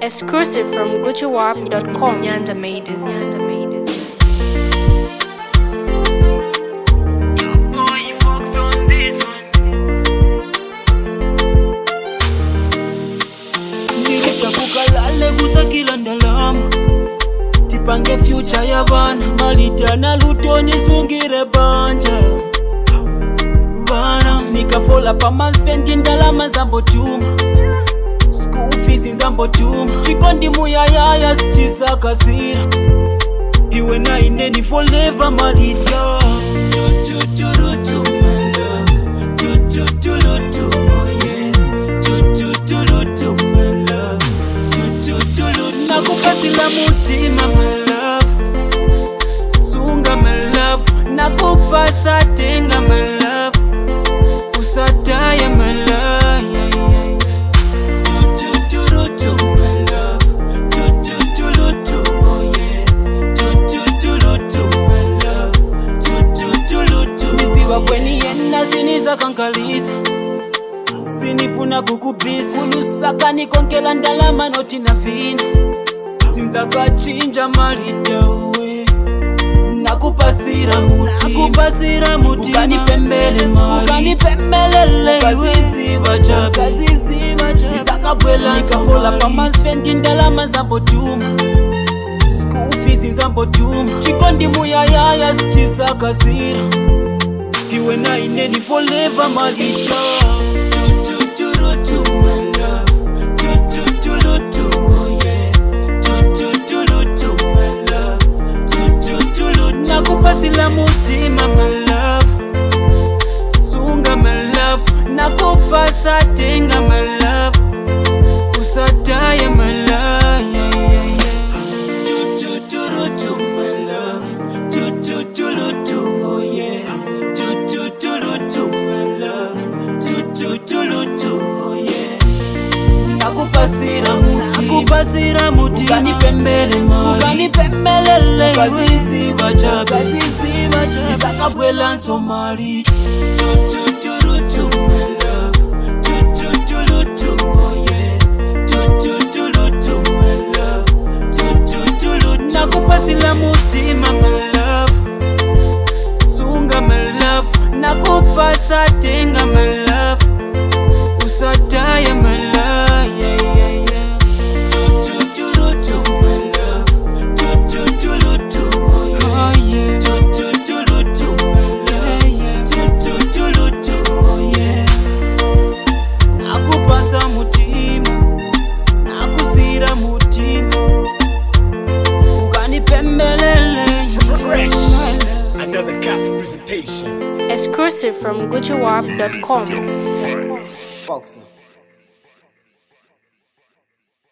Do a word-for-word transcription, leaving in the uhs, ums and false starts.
Exclusive from Gucci Warp dot com. Nyanda made it. Nyanda made it. Nitakukalale kusakila ndalama tipange future ya bana malita na lutoni sungire banja bana nikafola pa malfendi ndalama zambo chuma school fees zambo chuma chikondi muyayaya sichisa kasira iwe na ineni forever malita tututurutu my love tututurutu oh yeah tututurutu my love tututurutu nakupasila mutima my love sunga my love nakupasa tenga my love usataya my love tututurutu my love tututurutu oh yeah tututurutu my love tututurutu nisiwa kweni yena siniza kankalisa sinifuna kukubisa ulusaka nikonkela ndalama noti na vina sinza kachinja maridawe nakupasira muti nakupasira muti ukanipembele mai ukanipembelele ukaziziba chabe ukaziziba chabe nisakabwela nikafola pa malfendi ndalama zambo chuma school fees zambo chuma chikondi muyayaya sichisa kasira iwe na ineni forever malita tututurutu my love tututurutu oh yeah tututurutu my love tututurutu nakupasila mutima my love sunga my love nakupasa tenga my love usataya my love yeah, yeah, yeah. Tututurutu my love tututurutu oh yeah tututurutu my love tututurutu oh yeah nakupasira muti nakupasira muti ukanipembele mai ukanipembelele ukaziziba chabe ukaziziba chabe nisakabwela nsomali tututurutu my love tututurutu oh yeah tututurutu my love tututurutu nakupasila mutima my love sunga my love nakupasa tenga my love usataya my love yeah, yeah, yeah. Tututurutu my love tututurutu oh yeah tututurutu my love yeah, yeah. Tututurutu oh yeah nakupasa mutima nakusira mutima ukanipembelele Fresh. Another classic presentation. Exclusive from Gucci Warp dot com. Foxy.